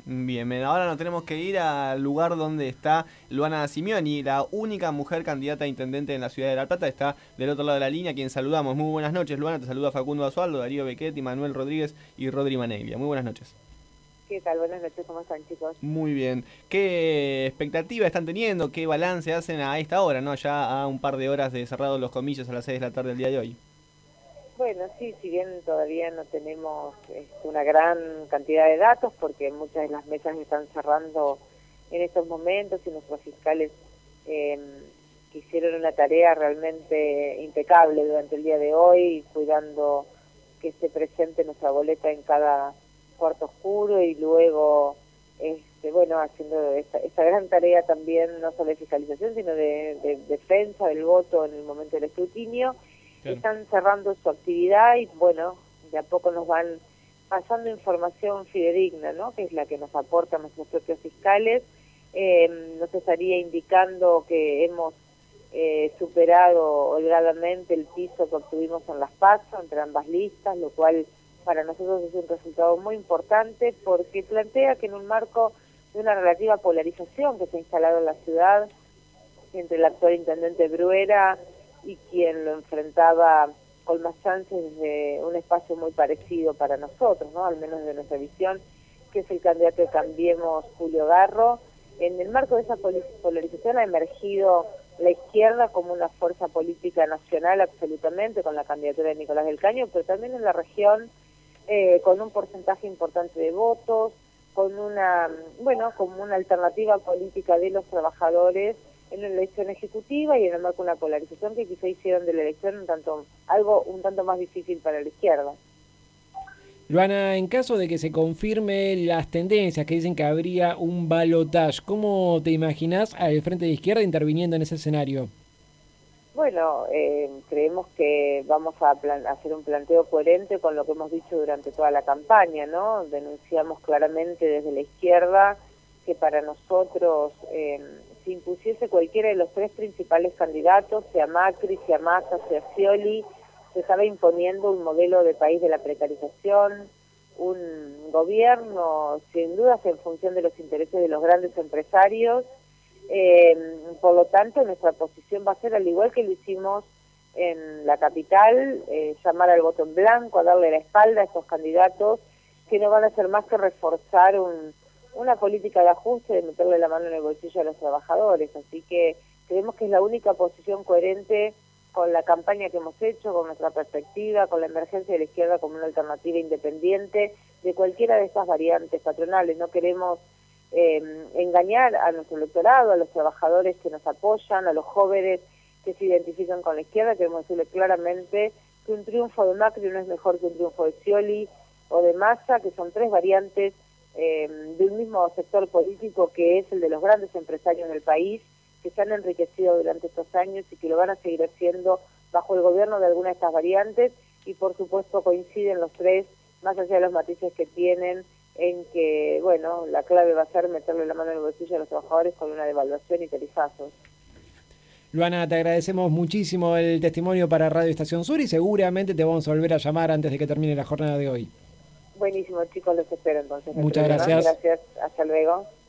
Bien, ahora nos tenemos que ir al lugar donde está Luana Simioni, la única mujer candidata a intendente en la ciudad de La Plata. Está del otro lado de la línea, a quien saludamos. Muy buenas noches, Luana. Te saluda Facundo Basualdo, Darío Bequetti, Manuel Rodríguez y Rodri Maneglia. Muy buenas noches. ¿Qué tal? Buenas noches, ¿cómo están, chicos? Muy bien. ¿Qué expectativa están teniendo? ¿Qué balance hacen a esta hora, no? Ya a un par de horas de cerrados los comicios a las 6 de la tarde del día de hoy. Bueno, sí, si bien todavía no tenemos una gran cantidad de datos, porque muchas de las mesas están cerrando en estos momentos y nuestros fiscales eh, hicieron una tarea realmente impecable durante el día de hoy, cuidando que esté presente nuestra boleta en cada cuarto oscuro y luego, bueno, haciendo esta gran tarea también, no solo de fiscalización, sino de defensa del voto en el momento del escrutinio. Claro. Están cerrando su actividad y, bueno, de a poco nos van pasando información fidedigna, ¿no?, que es la que nos aportan nuestros propios fiscales. Nos estaría indicando que hemos superado holgadamente el piso que obtuvimos en las PASO entre ambas listas, lo cual para nosotros es un resultado muy importante porque plantea que en un marco de una relativa polarización que se ha instalado en la ciudad entre el actual intendente Bruera y quien lo enfrentaba con más chances desde un espacio muy parecido para nosotros, ¿no?, al menos de nuestra visión, que es el candidato de Cambiemos, Julio Garro. En el marco de esa polarización ha emergido la izquierda como una fuerza política nacional absolutamente, con la candidatura de Nicolás del Caño, pero también en la región con un porcentaje importante de votos, con como una alternativa política de los trabajadores en la elección ejecutiva y en el marco de una polarización que quizá hicieron de la elección algo un tanto más difícil para la izquierda. Luana, en caso de que se confirme las tendencias que dicen que habría un balotaje, ¿cómo te imaginás al Frente de Izquierda interviniendo en ese escenario? Bueno, creemos que vamos a hacer un planteo coherente con lo que hemos dicho durante toda la campaña, ¿no? Denunciamos claramente desde la izquierda que para nosotros si impusiese cualquiera de los tres principales candidatos, sea Macri, sea Massa, sea Scioli, se estaba imponiendo un modelo de país de la precarización, un gobierno sin dudas en función de los intereses de los grandes empresarios. Por lo tanto, nuestra posición va a ser, al igual que lo hicimos en la capital, llamar al voto en blanco, a darle la espalda a estos candidatos que no van a hacer más que reforzar una política de ajuste, de meterle la mano en el bolsillo a los trabajadores. Así que creemos que es la única posición coherente con la campaña que hemos hecho, con nuestra perspectiva, con la emergencia de la izquierda como una alternativa independiente de cualquiera de estas variantes patronales. No queremos engañar a nuestro electorado, a los trabajadores que nos apoyan, a los jóvenes que se identifican con la izquierda. Queremos decirle claramente que un triunfo de Macri no es mejor que un triunfo de Scioli o de Massa, que son tres variantes de un mismo sector político que es el de los grandes empresarios del país, que se han enriquecido durante estos años y que lo van a seguir haciendo bajo el gobierno de alguna de estas variantes, y por supuesto coinciden los tres, más allá de los matices que tienen, en que, bueno, la clave va a ser meterle la mano en el bolsillo a los trabajadores con una devaluación y tarifazos. Luana, te agradecemos muchísimo el testimonio para Radio Estación Sur y seguramente te vamos a volver a llamar antes de que termine la jornada de hoy. Buenísimo, chicos, los espero entonces. Muchas gracias. Gracias, hasta luego.